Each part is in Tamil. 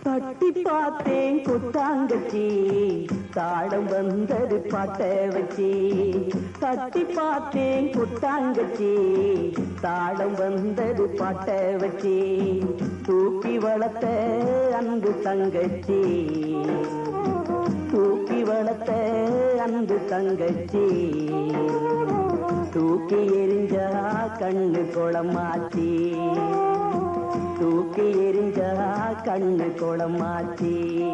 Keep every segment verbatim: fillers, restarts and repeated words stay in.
தட்டி பார்த்தேன் கொட்டாங்கச்சி, தாளம் வந்தது பாட்ட வச்சி. தட்டி பார்த்தேன் கொட்டாங்கச்சி, தாளம் வந்தது பாட்ட வச்சி. தூக்கி வளர்த்த அன்பு தங்கச்சி, தூக்கி வளர்த்த அன்பு தங்கச்சி. தூக்கி எரிஞ்சா கண்ணு குளமாச்சி, தூக்கி எரிஞ்சா கண்ணு குளமாச்சி.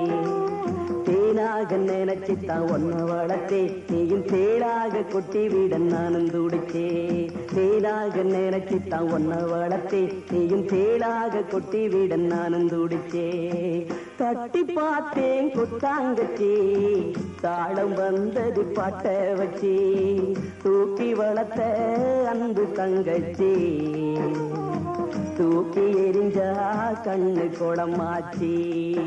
தேனாக நினைச்சுத்தான் ஒன்ன வளர்த்தே, நீயும் தேளாக கொட்டி விட நானும் துடிச்சே. தேனாக நினைச்சுத்தான் ஒன்ன வளர்த்தே, நீயும் தேளாக கொட்டி விட நானும் துடிச்சே. தட்டி பார்த்தேன் கொட்டாங்கச்சி, தாளம் வந்தது பாட்ட வச்சி. தூக்கி வளர்த்த அன்பு தங்கச்சி, தூக்கி எரிஞ்சா கண்ணு குளமாச்சி.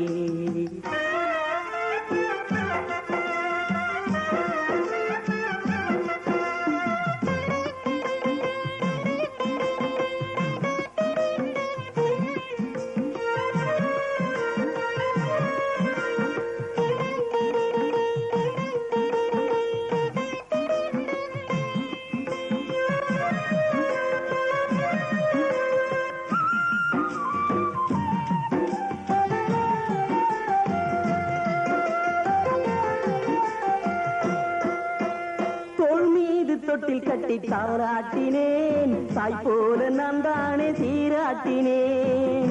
தொட்டில் கட்டி தாராட்டினேன், தாய் போல நான் தானே சீராட்டினேன்.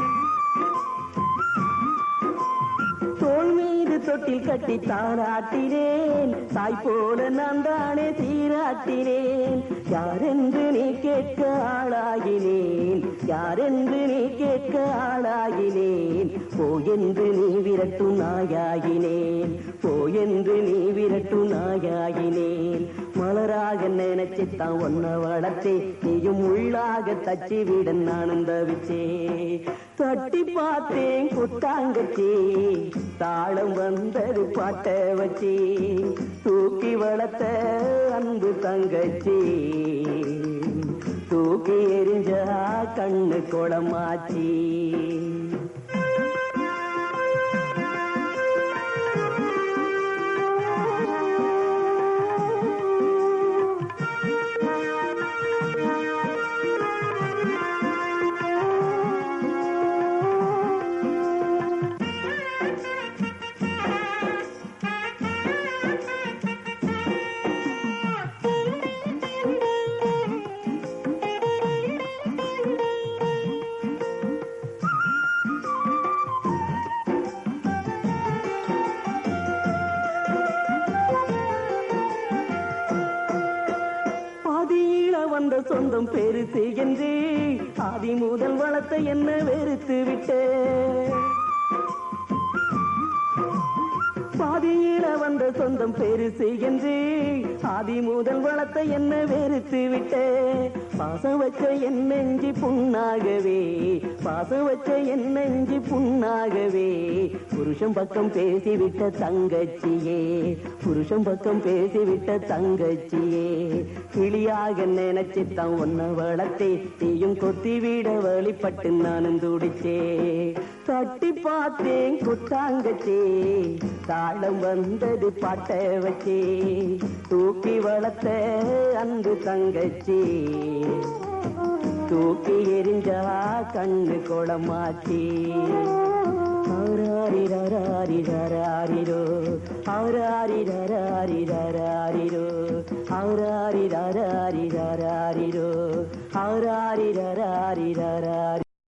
தோள் மீது தொட்டில் கட்டி தாராட்டினேன், தாய் போல நான் தானே சீராட்டினேன். யாரென்று நீ கேட்க ஆளாகினேன், யாரென்று நீ கேட்க ஆளாகினேன். போயென்று நீ விரட்டு நாயாகினேன், போயென்று நீ விரட்டு நாயாகினேன். மலராக நினைச்சுத்தான் ஒன்ன வளர்த்தே, நீயும் உள்ளாக தச்சி விட நானும் தவிச்சே. தட்டி பார்த்தேன் கொட்டாங்கச்சி, தாளம் வந்தது பாட்ட வச்சி. தூக்கி வளர்த்த அன்பு தங்கச்சி, தூக்கி எரிஞ்சா கண்ணு குளமாச்சி. வந்த சொந்தம் பெருசு என்று ஆதி முதல் வளர்த்த என்ன வெறுத்து விட்டே. பாதியில வந்த சொந்தம் பெருசு என்று ஆதி முதல் வளர்த்த என்ன வெறுத்து விட்டே. பாசம் வச்ச என் நெஞ்சி புண்ணாகவே, பாசம் வச்ச என் நெஞ்சி புண்ணாகவே. புருஷன் பக்கம் பேசிவிட்ட தங்கச்சியே, புருஷன் பக்கம் பேசிவிட்ட தங்கச்சியே. கிளியாக நினைச்சுத்தான் ஒன்ன வளர்த்தே, நீயும் கொத்தி விட வழிபட்டு நானும் துடிச்சே. தட்டி பார்த்தேன் கொட்டாங்கச்சி, தாளம் வந்தது பாட்ட வச்சி. தூக்கி வளர்த்த அன்பு தங்கச்சி, தூக்கி எரிஞ்சா கண்ணு குளமாச்சி. ஆராரிராரிராரிரோ, ஆராரிராரிராரிரோ, ஆராரிராரிராரிரோ, ஆராரிராரிராரி.